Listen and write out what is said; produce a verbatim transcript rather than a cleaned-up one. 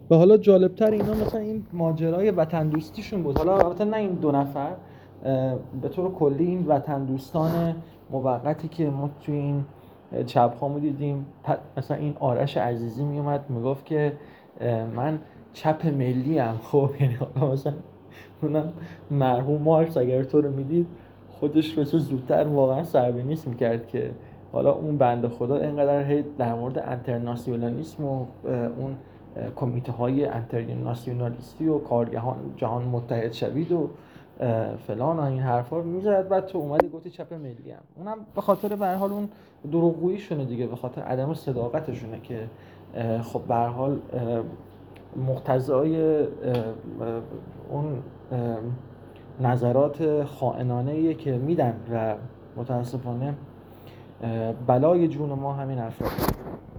و حالا جالبتر اینا مثلا این ماجرای وطن دوستیشون بود. حالا البته نه این دو نفر، به طور کلی این وطن دوستان موقتی که ما توی این چپ ها دیدیم، مثلا این آرش عزیزی میومد میگفت که من چپ ملی ام. خب یعنی حالا مثلا اونم مرحوم مارکس اگر تو رو میدید خودش رو زودتر واقعا سربینیست میکرد که حالا اون بنده خدا اینقدر هی در مورد انترناسیونالیسم و اون کمیته های انترناسیونالیستی و کارگهان جهان متحد شوید و فلان و این حرفا میزد، بعد تو اومدی گفتی چپ ملی ام. اونم به خاطر به هر حال اون دروغگوییشونه دیگه، به خاطر عدم صداقتشونه که خب به هر حال مقتضای اون نظرات خائنانه‌ایه که میدن و متاسفانه بلای جون ما همین افراد.